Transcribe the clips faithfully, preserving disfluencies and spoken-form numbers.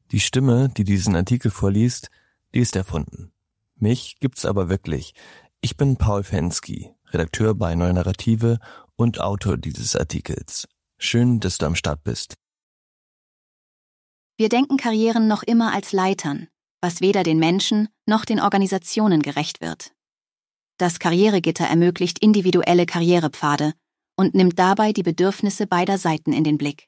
Die Stimme, die diesen Artikel vorliest, die ist erfunden. Mich gibt's aber wirklich. Ich bin Paul Fensky, Redakteur bei Neue Narrative und Autor dieses Artikels. Schön, dass du am Start bist. Wir denken Karrieren noch immer als Leitern, was weder den Menschen noch den Organisationen gerecht wird. Das Karrieregitter ermöglicht individuelle Karrierepfade und nimmt dabei die Bedürfnisse beider Seiten in den Blick.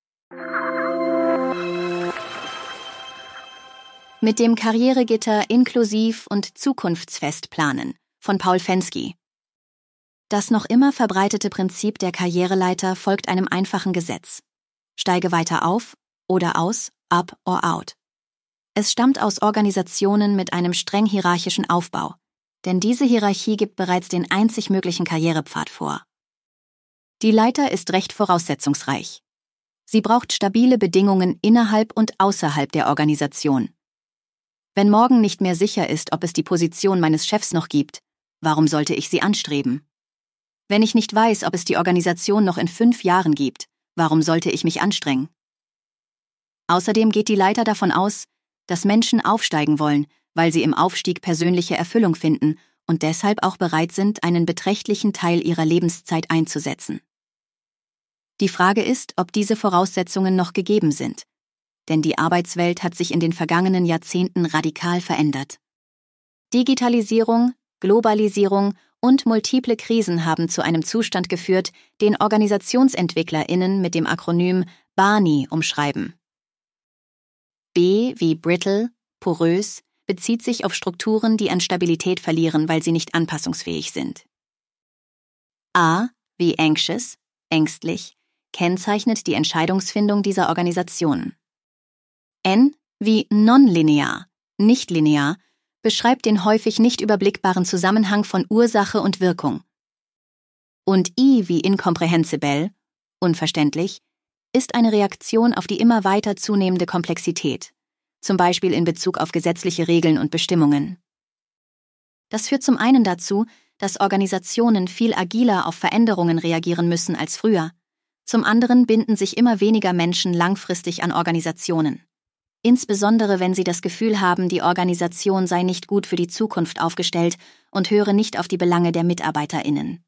Mit dem Karrieregitter inklusiv und zukunftsfest planen von Paul Fensky. Das noch immer verbreitete Prinzip der Karriereleiter folgt einem einfachen Gesetz. Steige weiter auf oder aus, up or out. Es stammt aus Organisationen mit einem streng hierarchischen Aufbau, denn diese Hierarchie gibt bereits den einzig möglichen Karrierepfad vor. Die Leiter ist recht voraussetzungsreich. Sie braucht stabile Bedingungen innerhalb und außerhalb der Organisation. Wenn morgen nicht mehr sicher ist, ob es die Position meines Chefs noch gibt, warum sollte ich sie anstreben? Wenn ich nicht weiß, ob es die Organisation noch in fünf Jahren gibt, warum sollte ich mich anstrengen? Außerdem geht die Leiter davon aus, dass Menschen aufsteigen wollen, weil sie im Aufstieg persönliche Erfüllung finden und deshalb auch bereit sind, einen beträchtlichen Teil ihrer Lebenszeit einzusetzen. Die Frage ist, ob diese Voraussetzungen noch gegeben sind. Denn die Arbeitswelt hat sich in den vergangenen Jahrzehnten radikal verändert. Digitalisierung, Globalisierung und multiple Krisen haben zu einem Zustand geführt, den OrganisationsentwicklerInnen mit dem Akronym BANI umschreiben. B wie brittle, porös, bezieht sich auf Strukturen, die an Stabilität verlieren, weil sie nicht anpassungsfähig sind. A wie anxious, ängstlich, kennzeichnet die Entscheidungsfindung dieser Organisationen. N wie nonlinear, nicht linear, beschreibt den häufig nicht überblickbaren Zusammenhang von Ursache und Wirkung. Und I wie incomprehensible, unverständlich, ist eine Reaktion auf die immer weiter zunehmende Komplexität, zum Beispiel in Bezug auf gesetzliche Regeln und Bestimmungen. Das führt zum einen dazu, dass Organisationen viel agiler auf Veränderungen reagieren müssen als früher. Zum anderen binden sich immer weniger Menschen langfristig an Organisationen. Insbesondere wenn sie das Gefühl haben, die Organisation sei nicht gut für die Zukunft aufgestellt und höre nicht auf die Belange der MitarbeiterInnen.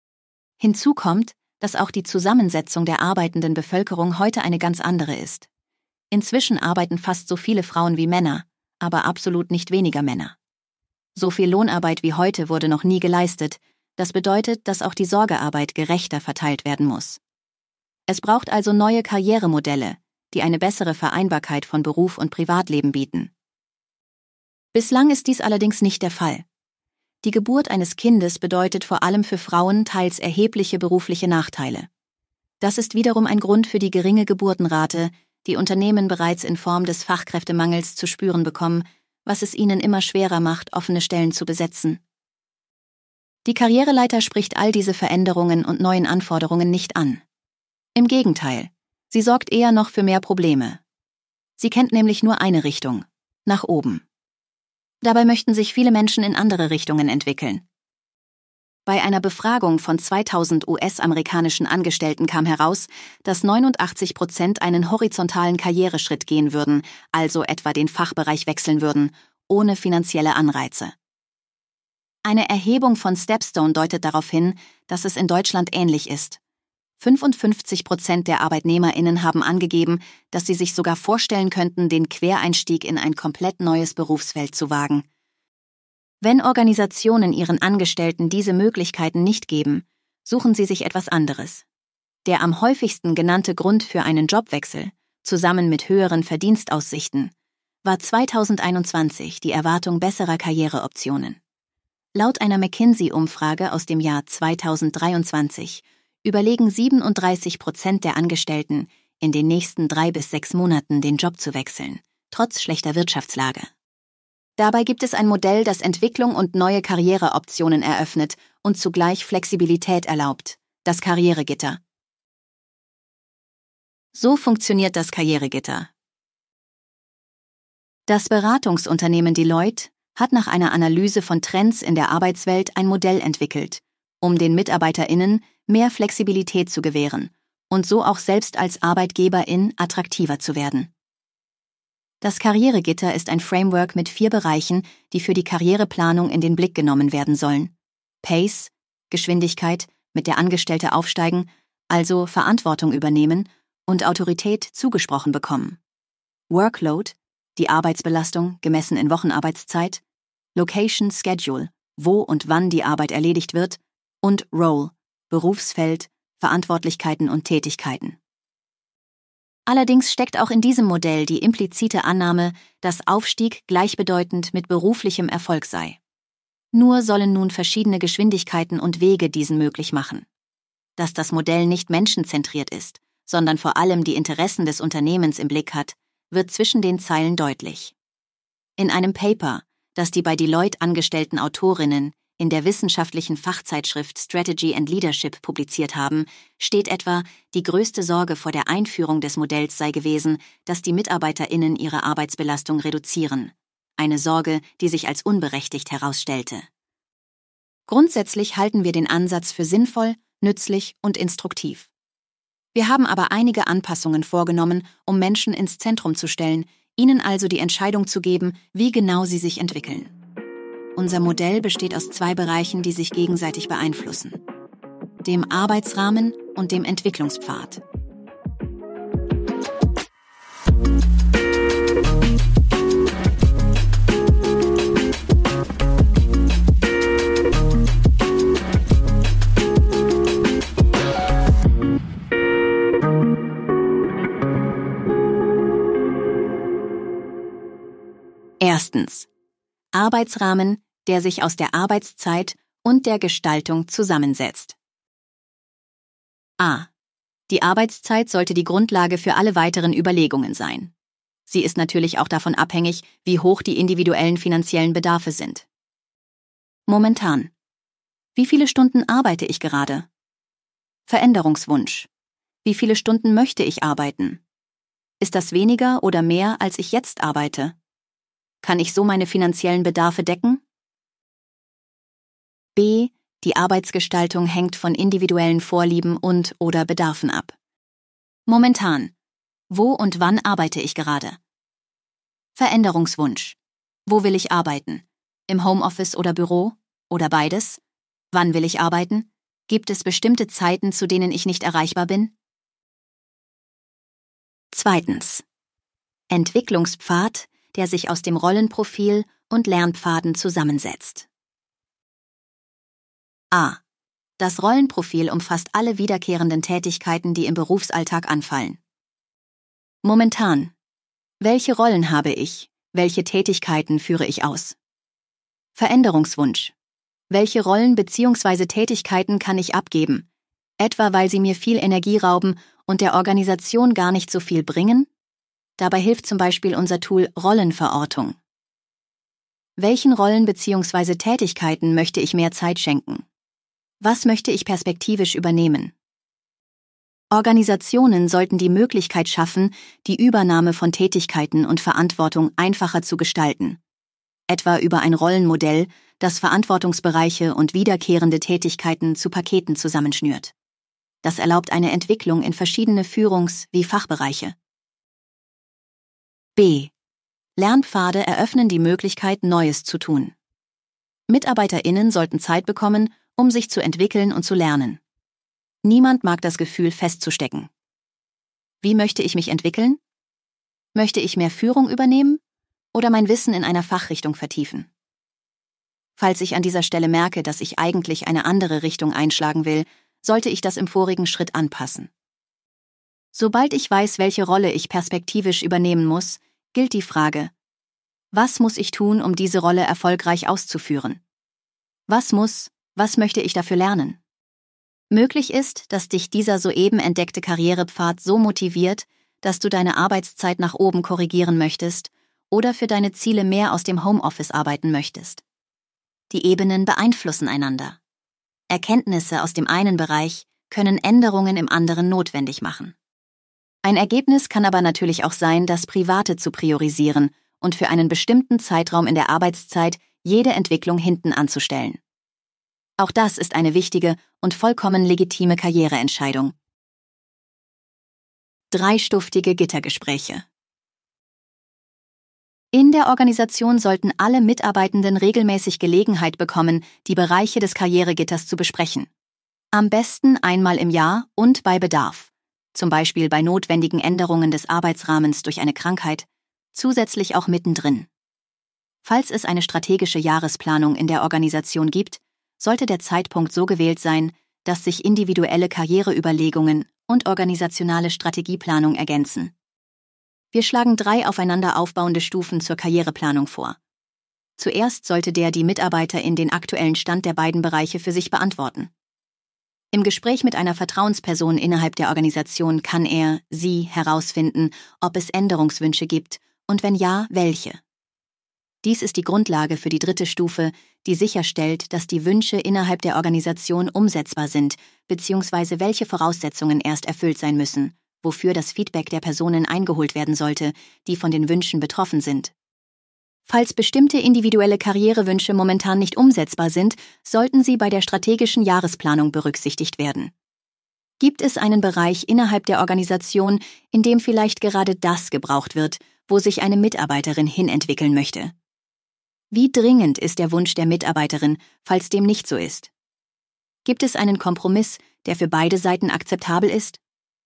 Hinzu kommt, dass auch die Zusammensetzung der arbeitenden Bevölkerung heute eine ganz andere ist. Inzwischen arbeiten fast so viele Frauen wie Männer, aber absolut nicht weniger Männer. So viel Lohnarbeit wie heute wurde noch nie geleistet. Das bedeutet, dass auch die Sorgearbeit gerechter verteilt werden muss. Es braucht also neue Karrieremodelle, die eine bessere Vereinbarkeit von Beruf und Privatleben bieten. Bislang ist dies allerdings nicht der Fall. Die Geburt eines Kindes bedeutet vor allem für Frauen teils erhebliche berufliche Nachteile. Das ist wiederum ein Grund für die geringe Geburtenrate, die Unternehmen bereits in Form des Fachkräftemangels zu spüren bekommen, was es ihnen immer schwerer macht, offene Stellen zu besetzen. Die Karriereleiter spricht all diese Veränderungen und neuen Anforderungen nicht an. Im Gegenteil. Sie sorgt eher noch für mehr Probleme. Sie kennt nämlich nur eine Richtung, nach oben. Dabei möchten sich viele Menschen in andere Richtungen entwickeln. Bei einer Befragung von zweitausend U S-amerikanischen Angestellten kam heraus, dass neunundachtzig Prozent einen horizontalen Karriereschritt gehen würden, also etwa den Fachbereich wechseln würden, ohne finanzielle Anreize. Eine Erhebung von Stepstone deutet darauf hin, dass es in Deutschland ähnlich ist. fünfundfünfzig Prozent der ArbeitnehmerInnen haben angegeben, dass sie sich sogar vorstellen könnten, den Quereinstieg in ein komplett neues Berufsfeld zu wagen. Wenn Organisationen ihren Angestellten diese Möglichkeiten nicht geben, suchen sie sich etwas anderes. Der am häufigsten genannte Grund für einen Jobwechsel, zusammen mit höheren Verdienstaussichten, war zweitausendeinundzwanzig die Erwartung besserer Karriereoptionen. Laut einer McKinsey-Umfrage aus dem Jahr zweitausenddreiundzwanzig überlegen siebenunddreißig Prozent der Angestellten, in den nächsten drei bis sechs Monaten den Job zu wechseln, trotz schlechter Wirtschaftslage. Dabei gibt es ein Modell, das Entwicklung und neue Karriereoptionen eröffnet und zugleich Flexibilität erlaubt, das Karrieregitter. So funktioniert das Karrieregitter. Das Beratungsunternehmen Deloitte hat nach einer Analyse von Trends in der Arbeitswelt ein Modell entwickelt, um den MitarbeiterInnen mehr Flexibilität zu gewähren und so auch selbst als Arbeitgeberin attraktiver zu werden. Das Karrieregitter ist ein Framework mit vier Bereichen, die für die Karriereplanung in den Blick genommen werden sollen. Pace, Geschwindigkeit, mit der Angestellte aufsteigen, also Verantwortung übernehmen und Autorität zugesprochen bekommen. Workload, die Arbeitsbelastung gemessen in Wochenarbeitszeit. Location, Schedule, wo und wann die Arbeit erledigt wird. Und Role, Berufsfeld, Verantwortlichkeiten und Tätigkeiten. Allerdings steckt auch in diesem Modell die implizite Annahme, dass Aufstieg gleichbedeutend mit beruflichem Erfolg sei. Nur sollen nun verschiedene Geschwindigkeiten und Wege diesen möglich machen. Dass das Modell nicht menschenzentriert ist, sondern vor allem die Interessen des Unternehmens im Blick hat, wird zwischen den Zeilen deutlich. In einem Paper, das die bei Deloitte angestellten Autorinnen in der wissenschaftlichen Fachzeitschrift Strategy and Leadership publiziert haben, steht etwa, die größte Sorge vor der Einführung des Modells sei gewesen, dass die MitarbeiterInnen ihre Arbeitsbelastung reduzieren. Eine Sorge, die sich als unberechtigt herausstellte. Grundsätzlich halten wir den Ansatz für sinnvoll, nützlich und instruktiv. Wir haben aber einige Anpassungen vorgenommen, um Menschen ins Zentrum zu stellen, ihnen also die Entscheidung zu geben, wie genau sie sich entwickeln. Unser Modell besteht aus zwei Bereichen, die sich gegenseitig beeinflussen: dem Arbeitsrahmen und dem Entwicklungspfad. Erstens. Arbeitsrahmen, der sich aus der Arbeitszeit und der Gestaltung zusammensetzt. A. Die Arbeitszeit sollte die Grundlage für alle weiteren Überlegungen sein. Sie ist natürlich auch davon abhängig, wie hoch die individuellen finanziellen Bedarfe sind. Momentan. Wie viele Stunden arbeite ich gerade? Veränderungswunsch. Wie viele Stunden möchte ich arbeiten? Ist das weniger oder mehr, als ich jetzt arbeite? Kann ich so meine finanziellen Bedarfe decken? B. Die Arbeitsgestaltung hängt von individuellen Vorlieben und/oder Bedarfen ab. Momentan. Wo und wann arbeite ich gerade? Veränderungswunsch. Wo will ich arbeiten? Im Homeoffice oder Büro? Oder beides? Wann will ich arbeiten? Gibt es bestimmte Zeiten, zu denen ich nicht erreichbar bin? Zweitens. Entwicklungspfad, der sich aus dem Rollenprofil und Lernpfaden zusammensetzt. A. Das Rollenprofil umfasst alle wiederkehrenden Tätigkeiten, die im Berufsalltag anfallen. Momentan. Welche Rollen habe ich? Welche Tätigkeiten führe ich aus? Veränderungswunsch. Welche Rollen bzw. Tätigkeiten kann ich abgeben? Etwa weil sie mir viel Energie rauben und der Organisation gar nicht so viel bringen? Dabei hilft zum Beispiel unser Tool Rollenverortung. Welchen Rollen bzw. Tätigkeiten möchte ich mehr Zeit schenken? Was möchte ich perspektivisch übernehmen? Organisationen sollten die Möglichkeit schaffen, die Übernahme von Tätigkeiten und Verantwortung einfacher zu gestalten. Etwa über ein Rollenmodell, das Verantwortungsbereiche und wiederkehrende Tätigkeiten zu Paketen zusammenschnürt. Das erlaubt eine Entwicklung in verschiedene Führungs- wie Fachbereiche. B. Lernpfade eröffnen die Möglichkeit, Neues zu tun. MitarbeiterInnen sollten Zeit bekommen, um sich zu entwickeln und zu lernen. Niemand mag das Gefühl, festzustecken. Wie möchte ich mich entwickeln? Möchte ich mehr Führung übernehmen oder mein Wissen in einer Fachrichtung vertiefen? Falls ich an dieser Stelle merke, dass ich eigentlich eine andere Richtung einschlagen will, sollte ich das im vorigen Schritt anpassen. Sobald ich weiß, welche Rolle ich perspektivisch übernehmen muss, gilt die Frage: Was muss ich tun, um diese Rolle erfolgreich auszuführen? Was muss, was möchte ich dafür lernen? Möglich ist, dass dich dieser soeben entdeckte Karrierepfad so motiviert, dass du deine Arbeitszeit nach oben korrigieren möchtest oder für deine Ziele mehr aus dem Homeoffice arbeiten möchtest. Die Ebenen beeinflussen einander. Erkenntnisse aus dem einen Bereich können Änderungen im anderen notwendig machen. Ein Ergebnis kann aber natürlich auch sein, das Private zu priorisieren und für einen bestimmten Zeitraum in der Arbeitszeit jede Entwicklung hinten anzustellen. Auch das ist eine wichtige und vollkommen legitime Karriereentscheidung. Dreistuftige Gittergespräche. In der Organisation sollten alle Mitarbeitenden regelmäßig Gelegenheit bekommen, die Bereiche des Karrieregitters zu besprechen. Am besten einmal im Jahr und bei Bedarf, zum Beispiel bei notwendigen Änderungen des Arbeitsrahmens durch eine Krankheit, zusätzlich auch mittendrin. Falls es eine strategische Jahresplanung in der Organisation gibt, sollte der Zeitpunkt so gewählt sein, dass sich individuelle Karriereüberlegungen und organisationale Strategieplanung ergänzen. Wir schlagen drei aufeinander aufbauende Stufen zur Karriereplanung vor. Zuerst sollte der die Mitarbeiter in den aktuellen Stand der beiden Bereiche für sich beantworten. Im Gespräch mit einer Vertrauensperson innerhalb der Organisation kann er, sie herausfinden, ob es Änderungswünsche gibt und wenn ja, welche. Dies ist die Grundlage für die dritte Stufe, die sicherstellt, dass die Wünsche innerhalb der Organisation umsetzbar sind, bzw. welche Voraussetzungen erst erfüllt sein müssen, wofür das Feedback der Personen eingeholt werden sollte, die von den Wünschen betroffen sind. Falls bestimmte individuelle Karrierewünsche momentan nicht umsetzbar sind, sollten sie bei der strategischen Jahresplanung berücksichtigt werden. Gibt es einen Bereich innerhalb der Organisation, in dem vielleicht gerade das gebraucht wird, wo sich eine Mitarbeiterin hinentwickeln möchte? Wie dringend ist der Wunsch der Mitarbeiterin, falls dem nicht so ist? Gibt es einen Kompromiss, der für beide Seiten akzeptabel ist?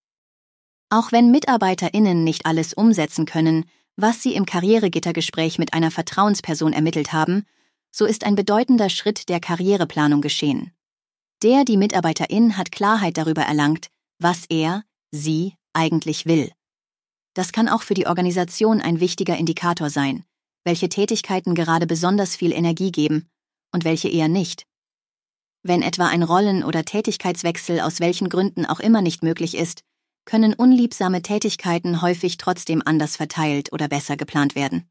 Auch wenn MitarbeiterInnen nicht alles umsetzen können, was sie im Karrieregittergespräch mit einer Vertrauensperson ermittelt haben, so ist ein bedeutender Schritt der Karriereplanung geschehen. Der, die Mitarbeiterin hat Klarheit darüber erlangt, was er, sie eigentlich will. Das kann auch für die Organisation ein wichtiger Indikator sein, welche Tätigkeiten gerade besonders viel Energie geben und welche eher nicht. Wenn etwa ein Rollen- oder Tätigkeitswechsel aus welchen Gründen auch immer nicht möglich ist, können unliebsame Tätigkeiten häufig trotzdem anders verteilt oder besser geplant werden.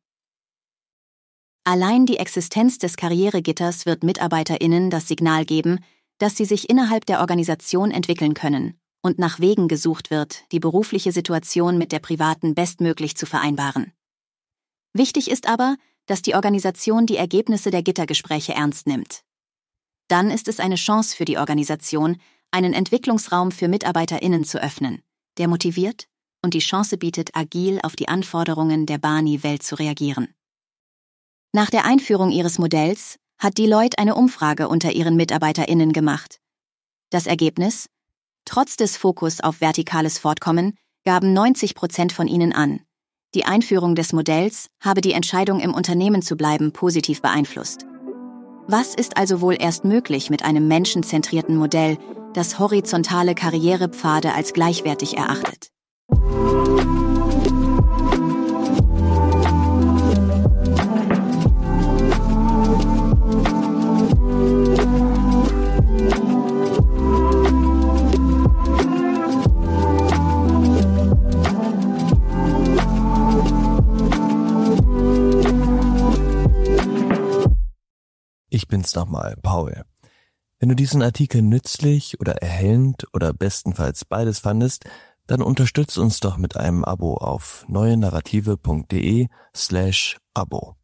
Allein die Existenz des Karrieregitters wird MitarbeiterInnen das Signal geben, dass sie sich innerhalb der Organisation entwickeln können und nach Wegen gesucht wird, die berufliche Situation mit der privaten bestmöglich zu vereinbaren. Wichtig ist aber, dass die Organisation die Ergebnisse der Gittergespräche ernst nimmt. Dann ist es eine Chance für die Organisation, einen Entwicklungsraum für MitarbeiterInnen zu öffnen, der motiviert und die Chance bietet, agil auf die Anforderungen der B A N I-Welt zu reagieren. Nach der Einführung ihres Modells hat Deloitte eine Umfrage unter ihren MitarbeiterInnen gemacht. Das Ergebnis? Trotz des Fokus auf vertikales Fortkommen gaben neunzig Prozent von ihnen an, die Einführung des Modells habe die Entscheidung, im Unternehmen zu bleiben, positiv beeinflusst. Was ist also wohl erst möglich mit einem menschenzentrierten Modell, das horizontale Karrierepfade als gleichwertig erachtet? Ich bin's nochmal, Paul. Wenn du diesen Artikel nützlich oder erhellend oder bestenfalls beides fandest, dann unterstütz uns doch mit einem Abo auf neuenarrative punkt de slash Abo.